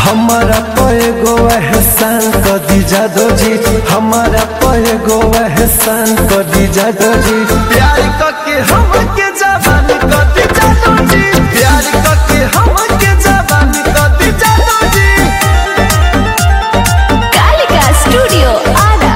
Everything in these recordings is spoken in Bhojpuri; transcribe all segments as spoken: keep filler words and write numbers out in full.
हमारा पैगो एहसान कर दी जादो जी, हमारा पैगो एहसान कर दी जादो जी। प्यार करके हमके जवान कर दी जादो जी, प्यार करके हमके जवान कर दी जादो जी। कालिका स्टूडियो आरा।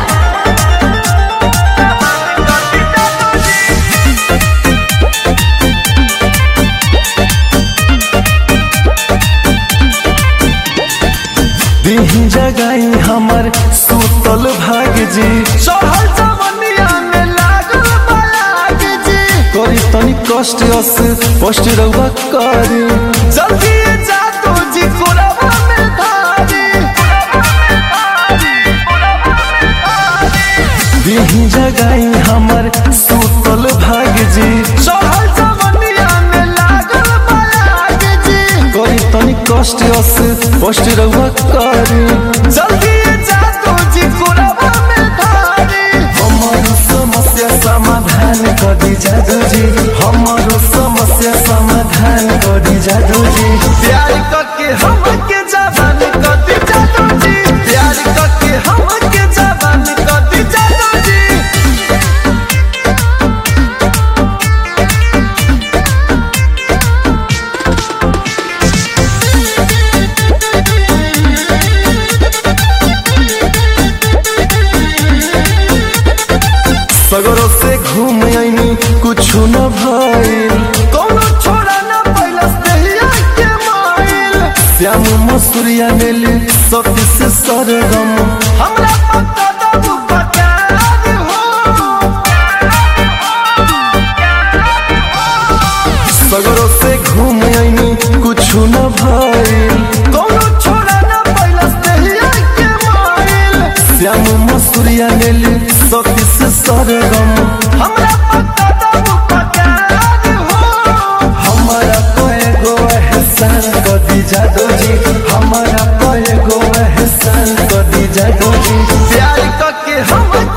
दीही जगाई हमर सुतल भाग जी, चढ़ल जवनिया में लागल बलाग जी। करी तनी कष्ट अस कष्ट रउआ करी, जल्दी जादो जी कोरवा में धारी। दीही जगाई हमर सुतल भाग जी, चढ़ल जवनिया में लागल बलाग जी। करी तनी कष्ट अस कष्ट रउआ करी, जल्दी जादो जी कोरवा में धारी। हमारो समस्या समाधान कर दी जादो जी, हमारो समस्या समाधान कर दी जादो जी। प्यार करके हमके जवान कर दी जादो जी, प्यार करके हमके जवान कर दी जादो जी। सगरों से घूम आईनी कुछ न भइल, कोनो छोड़ा न पैलस देहिया के माइल। श्याम मसूरिया नेली सती से सरगम, हमरा पक्का दबू पकार हो। सगरों से घूम आईनी कुछ न भइल, कोनो छोड़ा न पैलस देहिया के माइल। श्याम मसूरिया नेली सती से सरगम, हमरा पक्का दबू पकार हो। हमारा पैगो एहसान कर दी जादो जी, हमारा पैगो एहसान कर दी जादो जी। प्यार करके हम